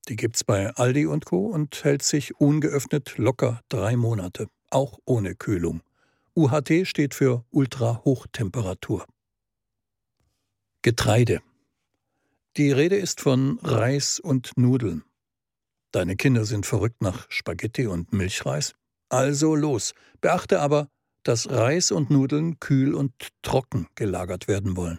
Die gibt's bei Aldi und Co. und hält sich ungeöffnet locker 3 Monate, auch ohne Kühlung. UHT steht für Ultrahochtemperatur. Getreide. Die Rede ist von Reis und Nudeln. Deine Kinder sind verrückt nach Spaghetti und Milchreis? Also los. Beachte aber, dass Reis und Nudeln kühl und trocken gelagert werden wollen.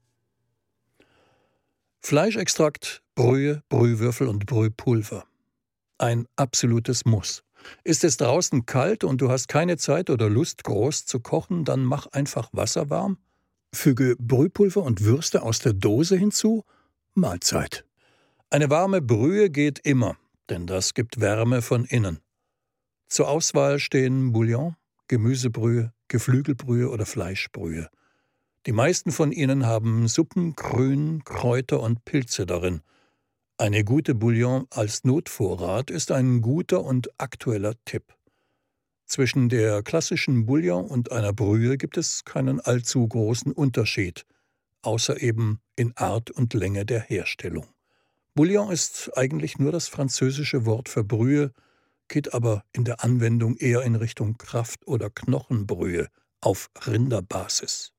Fleischextrakt, Brühe, Brühwürfel und Brühpulver. Ein absolutes Muss. Ist es draußen kalt und du hast keine Zeit oder Lust, groß zu kochen, dann mach einfach Wasser warm, füge Brühpulver und Würste aus der Dose hinzu, Mahlzeit. Eine warme Brühe geht immer, denn das gibt Wärme von innen. Zur Auswahl stehen Bouillon, Gemüsebrühe, Geflügelbrühe oder Fleischbrühe. Die meisten von ihnen haben Suppen, Grün, Kräuter und Pilze darin. Eine gute Bouillon als Notvorrat ist ein guter und aktueller Tipp. Zwischen der klassischen Bouillon und einer Brühe gibt es keinen allzu großen Unterschied, außer eben in Art und Länge der Herstellung. Bouillon ist eigentlich nur das französische Wort für Brühe, geht aber in der Anwendung eher in Richtung Kraft- oder Knochenbrühe auf Rinderbasis.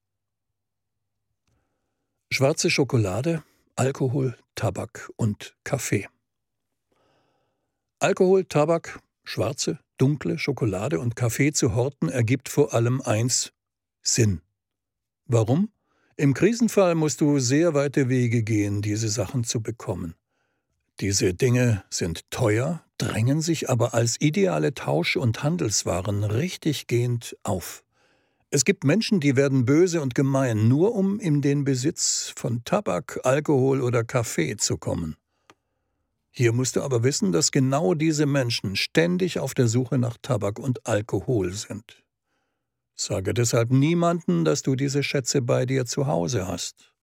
Schwarze Schokolade, Alkohol, Tabak und Kaffee. Alkohol, Tabak, schwarze, dunkle Schokolade und Kaffee zu horten ergibt vor allem eins: Sinn. Warum? Im Krisenfall musst du sehr weite Wege gehen, diese Sachen zu bekommen. Diese Dinge sind teuer, drängen sich aber als ideale Tausch- und Handelswaren richtiggehend auf. Es gibt Menschen, die werden böse und gemein, nur um in den Besitz von Tabak, Alkohol oder Kaffee zu kommen. Hier musst du aber wissen, dass genau diese Menschen ständig auf der Suche nach Tabak und Alkohol sind. Sage deshalb niemanden, dass du diese Schätze bei dir zu Hause hast.